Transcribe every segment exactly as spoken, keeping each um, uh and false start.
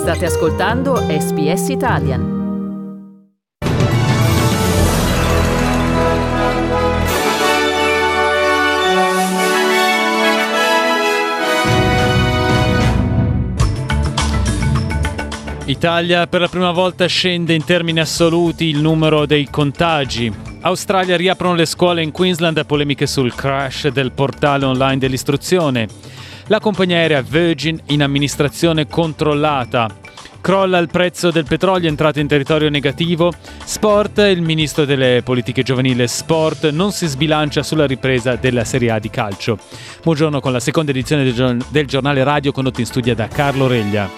State ascoltando S B S Italian. Italia per la prima volta scende in termini assoluti il numero dei contagi. Australia riaprono le scuole in Queensland, polemiche sul crash del portale online dell'istruzione. La compagnia aerea Virgin in amministrazione controllata. Crolla il prezzo del petrolio, entrato in territorio negativo. Sport, il ministro delle politiche giovanili e sport non si sbilancia sulla ripresa della Serie A di calcio. Buongiorno con la seconda edizione del giornale radio condotto in studio da Carlo Reglia.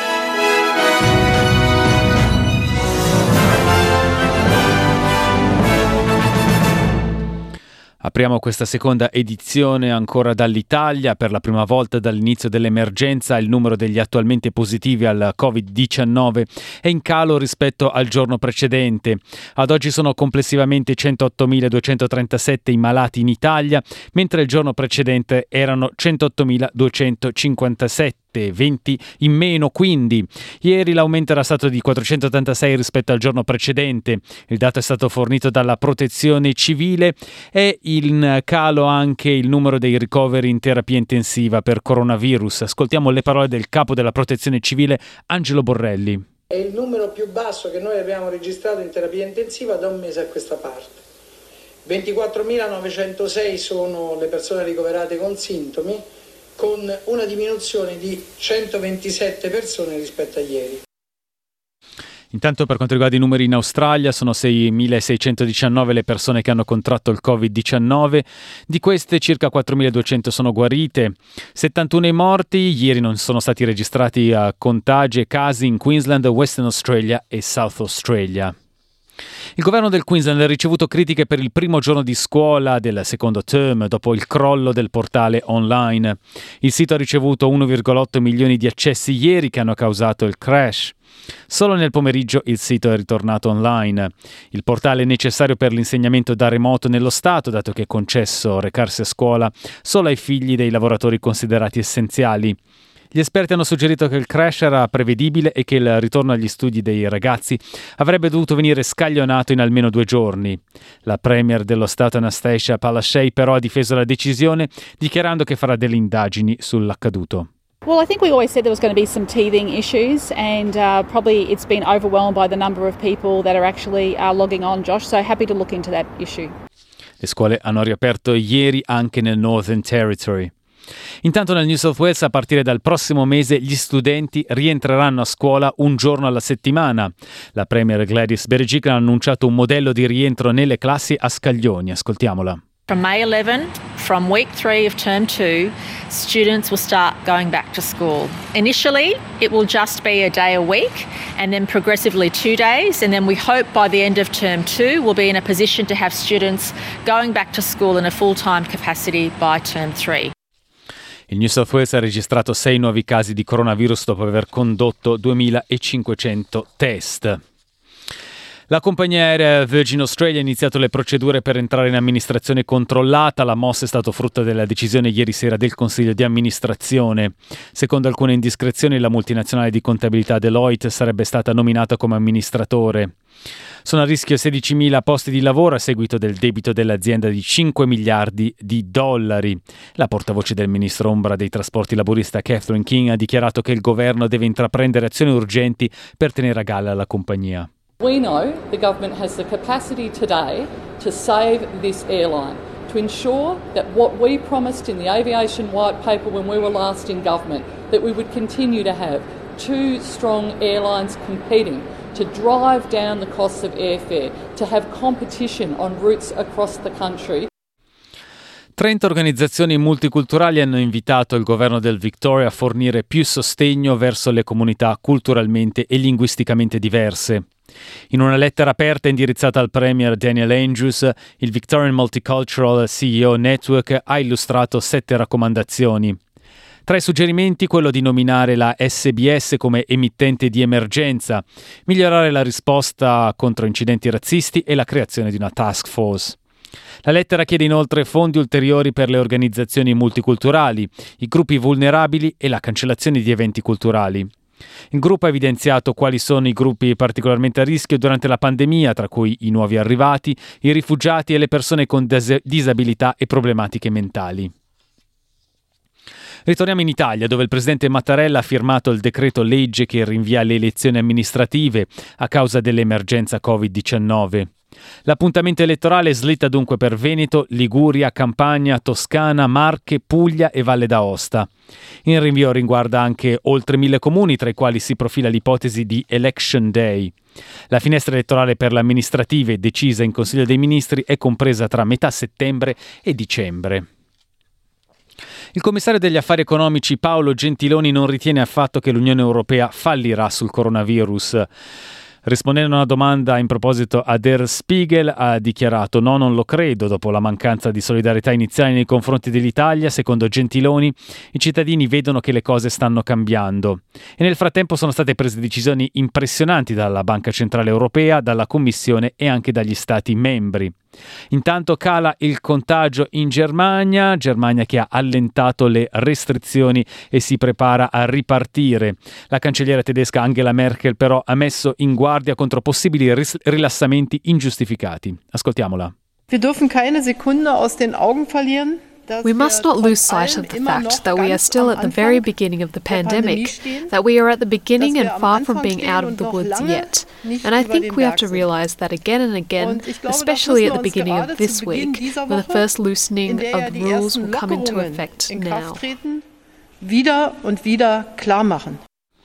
Apriamo questa seconda edizione ancora dall'Italia. Per la prima volta dall'inizio dell'emergenza il numero degli attualmente positivi al covid diciannove è in calo rispetto al giorno precedente. Ad oggi sono complessivamente centottomiladuecentotrentasette i malati in Italia, mentre il giorno precedente erano centottomiladuecentocinquantasette. venti in meno quindi. Ieri l'aumento era stato di quattrocentottantasei rispetto al giorno precedente. Il dato è stato fornito dalla Protezione Civile. È in calo anche il numero dei ricoveri in terapia intensiva per coronavirus. Ascoltiamo le parole del capo della Protezione Civile, Angelo Borrelli. È il numero più basso che noi abbiamo registrato in terapia intensiva da un mese a questa parte. ventiquattromilanovecentosei sono le persone ricoverate con sintomi, con una diminuzione di centoventisette persone rispetto a ieri. Intanto per quanto riguarda i numeri in Australia sono seimilaseicentodiciannove le persone che hanno contratto il covid diciannove, di queste circa quattromiladuecento sono guarite, settantuno i morti. Ieri non sono stati registrati uh, contagi e casi in Queensland, Western Australia e South Australia. Il governo del Queensland ha ricevuto critiche per il primo giorno di scuola del secondo term dopo il crollo del portale online. Il sito ha ricevuto uno virgola otto milioni di accessi ieri che hanno causato il crash. Solo nel pomeriggio il sito è ritornato online. Il portale è necessario per l'insegnamento da remoto nello Stato, dato che è concesso recarsi a scuola solo ai figli dei lavoratori considerati essenziali. Gli esperti hanno suggerito che il crash era prevedibile e che il ritorno agli studi dei ragazzi avrebbe dovuto venire scaglionato in almeno due giorni. La premier dello Stato Anastasia Palaszczuk però ha difeso la decisione, dichiarando che farà delle indagini sull'accaduto. Well, I think we always said there was going to be some teething issues, and uh, probably it's been overwhelmed by the number of people that are actually uh, logging on, Josh, so happy to look into that issue. Le scuole hanno riaperto ieri anche nel Northern Territory. Intanto nel New South Wales a partire dal prossimo mese gli studenti rientreranno a scuola un giorno alla settimana. La premier Gladys Berejiklian ha annunciato un modello di rientro nelle classi a scaglioni. Ascoltiamola. From May eleventh, from week three of term two, students will start going back to school. Initially, it will just be a day a week and then progressively two days. And then we hope by the end of term two, we'll be in a position to have students going back to school in a full-time capacity by term three. Il New South Wales ha registrato sei nuovi casi di coronavirus dopo aver condotto duemilacinquecento test. La compagnia aerea Virgin Australia ha iniziato le procedure per entrare in amministrazione controllata. La mossa è stato frutto della decisione ieri sera del Consiglio di amministrazione. Secondo alcune indiscrezioni, la multinazionale di contabilità Deloitte sarebbe stata nominata come amministratore. Sono a rischio sedicimila posti di lavoro a seguito del debito dell'azienda di cinque miliardi di dollari. La portavoce del ministro ombra dei trasporti laburista Catherine King ha dichiarato che il governo deve intraprendere azioni urgenti per tenere a galla la compagnia. We know the government has the capacity today to save this airline, to ensure that what we promised in the aviation white paper when we were last in government, that we would continue to have two strong airlines competing, to drive down the costs of airfare, to have competition on routes across the country. trenta organizzazioni multiculturali hanno invitato il governo del Victoria a fornire più sostegno verso le comunità culturalmente e linguisticamente diverse. In una lettera aperta indirizzata al Premier Daniel Andrews, il Victorian Multicultural C E O Network ha illustrato sette raccomandazioni. Tra i suggerimenti quello di nominare la S B S come emittente di emergenza, migliorare la risposta contro incidenti razzisti e la creazione di una task force. La lettera chiede inoltre fondi ulteriori per le organizzazioni multiculturali, i gruppi vulnerabili e la cancellazione di eventi culturali. Il gruppo ha evidenziato quali sono i gruppi particolarmente a rischio durante la pandemia, tra cui i nuovi arrivati, i rifugiati e le persone con dis- disabilità e problematiche mentali. Ritorniamo in Italia, dove il presidente Mattarella ha firmato il decreto legge che rinvia le elezioni amministrative a causa dell'emergenza covid diciannove. L'appuntamento elettorale slitta dunque per Veneto, Liguria, Campania, Toscana, Marche, Puglia e Valle d'Aosta. Il rinvio riguarda anche oltre mille comuni, tra i quali si profila l'ipotesi di Election Day. La finestra elettorale per le amministrative decisa in Consiglio dei Ministri è compresa tra metà settembre e dicembre. Il commissario degli affari economici Paolo Gentiloni non ritiene affatto che l'Unione Europea fallirà sul coronavirus. Rispondendo a una domanda in proposito a Der Spiegel, ha dichiarato: no, non lo credo. Dopo la mancanza di solidarietà iniziale nei confronti dell'Italia, secondo Gentiloni, i cittadini vedono che le cose stanno cambiando. E nel frattempo sono state prese decisioni impressionanti dalla Banca Centrale Europea, dalla Commissione e anche dagli Stati membri. Intanto cala il contagio in Germania, Germania che ha allentato le restrizioni e si prepara a ripartire. La cancelliera tedesca Angela Merkel però ha messo in guardia contro possibili ris- rilassamenti ingiustificati. Ascoltiamola. Wir dürfen keine Sekunde aus den Augen verlieren. We must not lose sight of the fact that we are still at the very beginning of the pandemic, that we are at the beginning and far from being out of the woods yet. And I think we have to realize that again and again, especially at the beginning of this week, when the first loosening of rules will come into effect now. Wieder und wieder klar machen.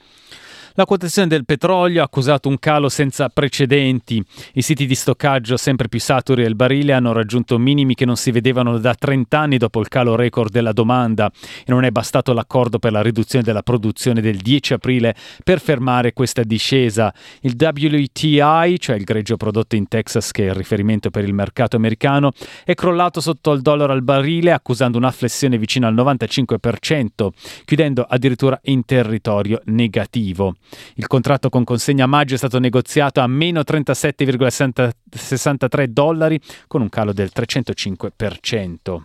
La quotazione del petrolio ha accusato un calo senza precedenti. I siti di stoccaggio sempre più saturi del barile hanno raggiunto minimi che non si vedevano da trenta anni dopo il calo record della domanda, e non è bastato l'accordo per la riduzione della produzione del dieci aprile per fermare questa discesa. Il W T I, cioè il greggio prodotto in Texas che è il riferimento per il mercato americano, è crollato sotto il dollaro al barile, accusando una flessione vicino al novantacinque per cento, chiudendo addirittura in territorio negativo. Il contratto con consegna a maggio è stato negoziato a meno trentasette virgola sessantatré dollari, con un calo del trecentocinque per cento.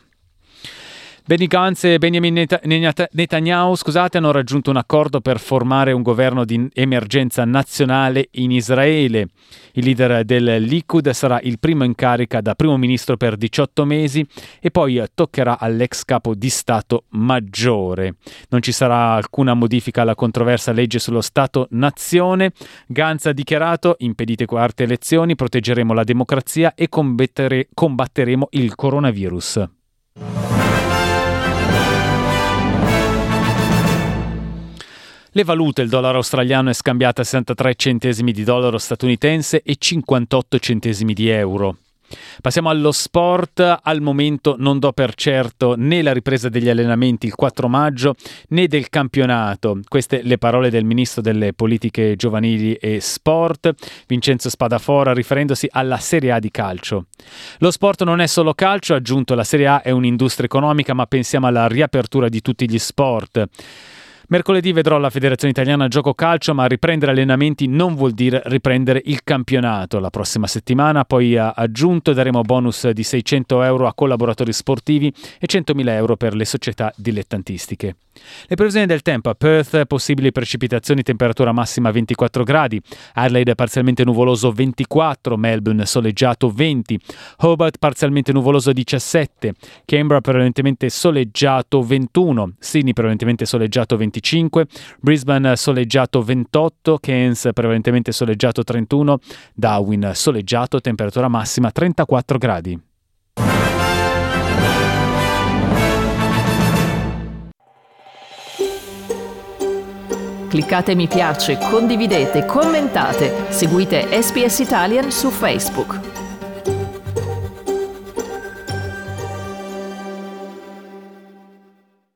Benny Gantz e Benjamin Netanyahu scusate, hanno raggiunto un accordo per formare un governo di emergenza nazionale in Israele. Il leader del Likud sarà il primo in carica da primo ministro per diciotto mesi e poi toccherà all'ex capo di Stato maggiore. Non ci sarà alcuna modifica alla controversa legge sullo Stato-nazione. Gantz ha dichiarato: impedite quarte elezioni, proteggeremo la democrazia e combattere- combatteremo il coronavirus. Le valute: il dollaro australiano è scambiato a sessantatré centesimi di dollaro statunitense e cinquantotto centesimi di euro. Passiamo allo sport. Al momento non do per certo né la ripresa degli allenamenti il quattro maggio né del campionato. Queste le parole del ministro delle politiche giovanili e sport, Vincenzo Spadafora, riferendosi alla Serie A di calcio. Lo sport non è solo calcio, ha aggiunto. La Serie A è un'industria economica, ma pensiamo alla riapertura di tutti gli sport. Mercoledì vedrò la Federazione Italiana Gioco Calcio, ma riprendere allenamenti non vuol dire riprendere il campionato. La prossima settimana, poi ha aggiunto, daremo bonus di seicento euro a collaboratori sportivi e centomila euro per le società dilettantistiche. Le previsioni del tempo: a Perth possibili precipitazioni, temperatura massima ventiquattro gradi, Adelaide parzialmente nuvoloso ventiquattro, Melbourne soleggiato venti, Hobart parzialmente nuvoloso diciassette, Canberra prevalentemente soleggiato ventuno, Sydney prevalentemente soleggiato venticinque, Brisbane soleggiato ventotto, Cairns prevalentemente soleggiato trentuno, Darwin soleggiato, temperatura massima trentaquattro gradi. Cliccate mi piace, condividete, commentate, seguite S B S Italian su Facebook.